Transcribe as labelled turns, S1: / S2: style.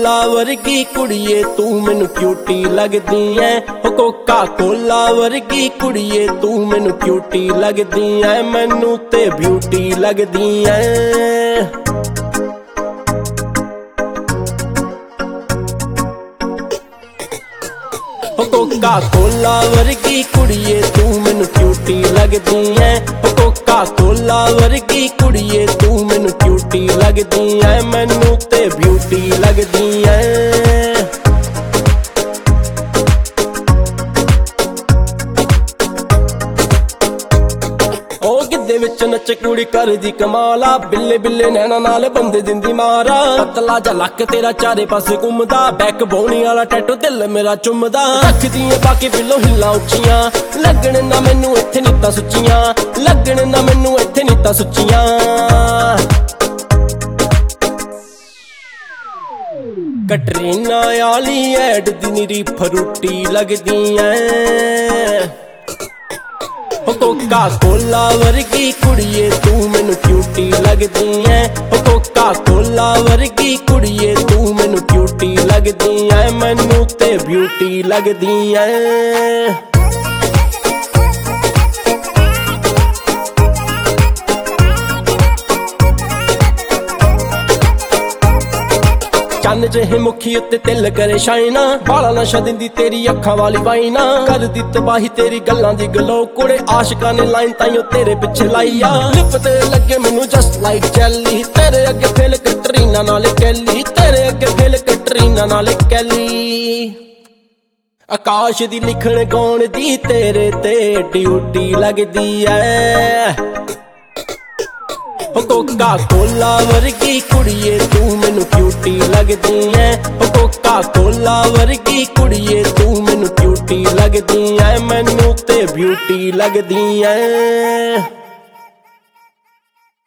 S1: ਕੋਲਾ ਵਰਗੀ ਕੁੜੀਏ ਤੂੰ ਮੈਨੂੰ ਕਿਊਟੀ ਲੱਗਦੀ ਐ। ਕੋਕਾ ਕੋਲਾ ਵਰਗੀ ਕੁੜੀਏ ਤੂੰ ਮੈਨੂੰ ਕਿਊਟੀ ਲੱਗਦੀ ਐ। ਮੈਨੂੰ ਤੇ ਬਿਊਟੀ ਲੱਗਦੀ ਐ। ਕੋਕਾ ਕੋਲਾ ਵਰਗੀ ਕੁੜੀਏ ਤੂੰ ਮੈਨੂੰ ਕਿਊਟੀ ਲੱਗਦੀ ਐ। ਕੋਕਾ ਕੋਲਾ ਵਰਗੀ ਕੁੜੀਏ ਤੂੰ ਮੈਨੂੰ ਕਿਊਟੀ ਲੱਗਦੀ ਐ। ਮੈਨੂੰ ਤੇ ਬਿਊਟੀ ਲੱਗਦੀ ਐ। ਗਿੱਧੇ ਵਿੱਚ ਨੱਚ ਕੁੜੀ ਕਰਦੀ ਕਮਾਲਾ, ਬਿੱਲੇ ਬਿੱਲੇ ਨੈਣਾ ਨਾਲ ਬੰਦੇ ਦਿੰਦੀ ਮਾਰਾ। ਪਤਲਾ ਜਾ ਲੱਕ ਤੇਰਾ ਚਾਰੇ ਪਾਸੇ ਘੁੰਮਦਾ, ਬੈਕ ਬੋਨੀ ਵਾਲਾ ਟੈਟੂ ਦਿਲ ਮੇਰਾ ਚੁੰਮਦਾ। ਰੱਖਦੀ ਏ ਬਾਕੀ ਬਿੱਲੋ ਹਿੱਲਾਂ ਉੱਚੀਆਂ, ਲੱਗਣ ਨਾ ਮੈਨੂੰ ਇੱਥੇ ਨੀਤਾਂ ਸੁੱਚੀਆਂ, ਲੱਗਣ ਨਾ ਮੈਨੂੰ ਇੱਥੇ ਨੀਤਾਂ ਸੁੱਚੀਆਂ। ਕਟਰੀਨਾ ਵਾਲੀ ਐਡ ਦੀ ਨਿਰੀ ਫਰੂਟੀ ਲੱਗਦੀ ਐ। ਕੋਕਾ ਕੋਲਾ ਵਰਗੀ ਕੁੜੀਏ ਤੂੰ ਮੈਨੂੰ ਕਿਊਟੀ ਲੱਗਦੀ ਐ। ਕੋਕਾ ਕੋਲਾ ਵਰਗੀ ਕੁੜੀਏ ਤੂੰ ਮੈਨੂੰ ਕਿਊਟੀ ਲੱਗਦੀ ਐ। ਮੈਨੂੰ ਤੇ ਬਿਊਟੀ ਲੱਗਦੀ ਐ। ਚੰਨ ਜਿਹੇ ਮੁਖੀ ਉੱਤੇ ਤਿਲ ਕਰੇ ਸ਼ਾਈਨਾ, ਬਾਲਾ ਨਸ਼ਾ ਦਿੰਦੀ ਤੇਰੀ ਅੱਖਾਂ ਵਾਲੀ ਵਾਈਨਾ। ਕਰਦੀ ਤਬਾਹੀ ਤੇਰੀ ਗੱਲਾਂ ਦੀ ਗਲੋ, ਕੁੜੇ ਆਸ਼ਿਕਾਂ ਨੇ ਲਾਈਨ ਤਾਈਓ ਤੇਰੇ ਪਿੱਛੇ ਲਾਈ ਆ। ਲਿਪ ਤੇ ਲੱਗੇ ਮੈਨੂੰ ਜਸਟ ਲਾਈਕ ਜੈਲੀ, ਤੇਰੇ ਅੱਗੇ ਫੇਲ ਕਟਰੀਨਾ ਨਾਲ ਕੈਲੀ, ਤੇਰੇ ਅੱਗੇ ਫੇਲ ਕਟਰੀਨਾ ਨਾਲ ਕੈਲੀ। ਆਕਾਸ਼ ਦੀ ਲਿਖਣ ਗਾਉਣ ਦੀ ਤੇਰੇ ਤੇ ਡਿਊਟੀ ਲੱਗਦੀ ਐ। ਕੋਕਾ ਕੋਲਾ ਵਰਗੀ ਕੁੜੀਏ ਤੂੰ ਮੈਨੂੰ ਕਿਊਟੀ ਲੱਗਦੀ ਐ। ਕੋਕਾ ਕੋਲਾ ਵਰਗੀ ਕੁੜੀਏ ਤੂੰ ਮੈਨੂੰ ਕਿਊਟੀ ਲੱਗਦੀ ਐ। ਮੈਨੂੰ ਤੇ ਬਿਊਟੀ ਲੱਗਦੀ ਐ।